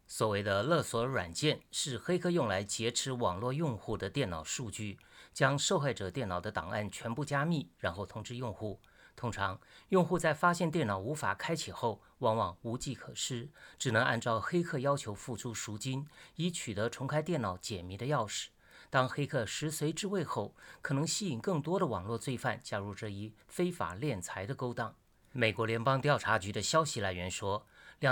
所谓的勒索软件是黑客用来劫持网络用户的电脑数据，将受害者电脑的档案全部加密，然后通知用户。通常，用户在发现电脑无法开启后，往往无计可施，只能按照黑客要求付出赎金，以取得重开电脑解密的钥匙。当黑客食髓知味后，可能吸引更多的网络罪犯加入这一非法敛财的勾当。美国联邦调查局的消息来源说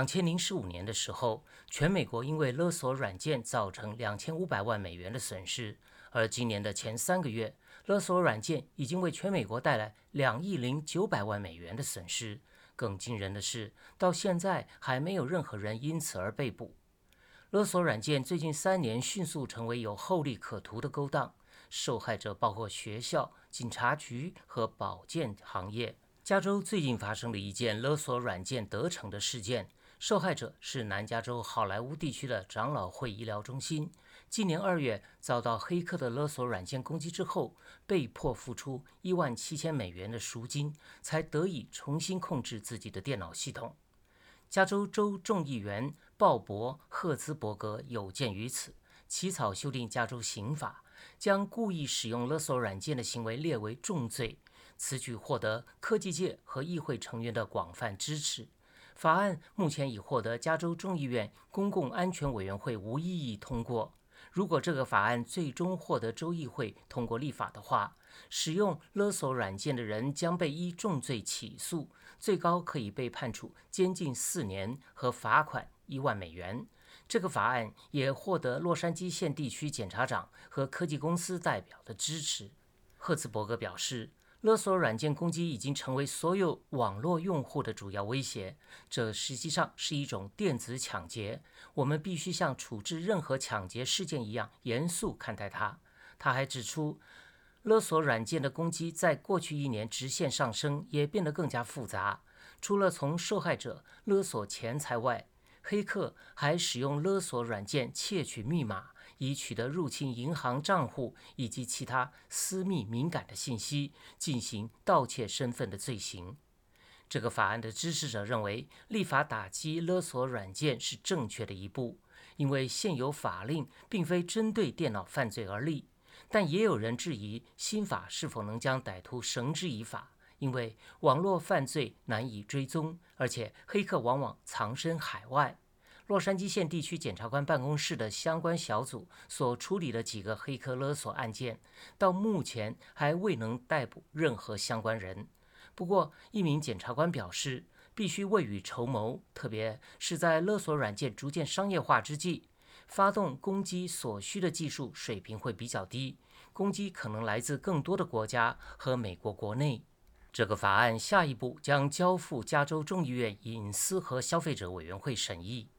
，2015年的时候，全美国因为勒索软件造成2500万美元的损失，而今年的前3个月，勒索软件已经为全美国带来2亿900万美元的损失。更惊人的是，到现在还没有任何人因此而被捕。勒索软件最近3年迅速成为有后利可图的勾当，受害者包括学校、警察局和保健行业。加州最近发生了一件勒索软件得逞的事件，受害者是南加州好莱坞地区的长老会医疗中心。今年2月遭到黑客的勒索软件攻击之后，被迫付出17000美元的赎金，才得以重新控制自己的电脑系统。加州州众议员鲍勃·赫兹伯格有鉴于此，起草修订加州刑法，将故意使用勒索软件的行为列为重罪。此举获得科技界和议会成员的广泛支持。法案目前已获得加州众议院公共安全委员会无异议通过。如果这个法案最终获得州议会通过立法的话，使用勒索软件的人将被依重罪起诉，最高可以被判处监禁4年和罚款1万美元。这个法案也获得洛杉矶县地区检察长和科技公司代表的支持。赫兹伯格表示，勒索软件攻击已经成为所有网络用户的主要威胁，这实际上是一种电子抢劫，我们必须像处置任何抢劫事件一样严肃看待它。他还指出，勒索软件的攻击在过去1年直线上升，也变得更加复杂。除了从受害者勒索钱财外，黑客还使用勒索软件窃取密码，以取得入侵银行账户以及其他私密敏感的信息，进行盗窃身份的罪行。这个法案的支持者认为，立法打击勒索软件是正确的一步，因为现有法令并非针对电脑犯罪而立。但也有人质疑新法是否能将歹徒绳之以法，因为网络犯罪难以追踪，而且黑客往往藏身海外。洛杉矶县地区检察官办公室的相关小组所处理的几个黑客勒索案件，到目前还未能逮捕任何相关人。不过，一名检察官表示，必须未雨绸缪，特别是在勒索软件逐渐商业化之际，发动攻击所需的技术水平会比较低，攻击可能来自更多的国家和美国国内。这个法案下一步将交付加州众议院隐私和消费者委员会审议。